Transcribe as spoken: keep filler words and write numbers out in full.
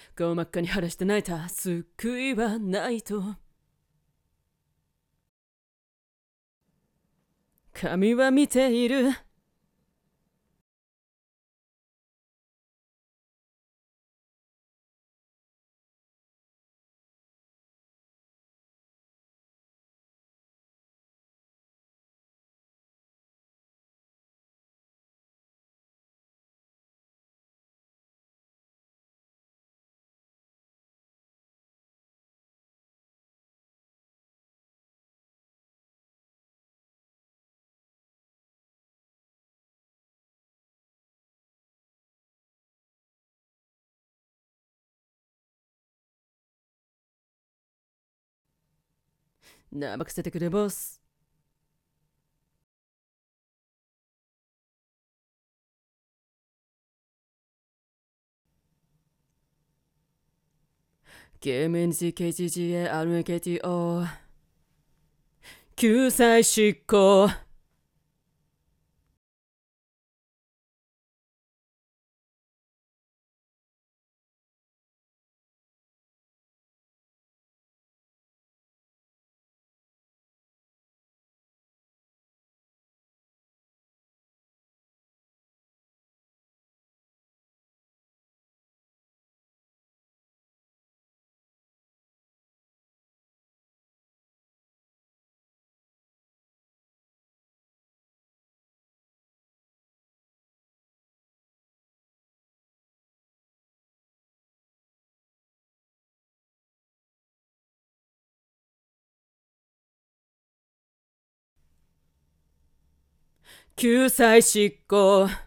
顔真っ赤に晴らして泣いた。救いはないと。神は見ている。なばかせてくれボス。ケーエムエヌジーケージージーエーアールエーケーティーオー 救済執行。救済執行。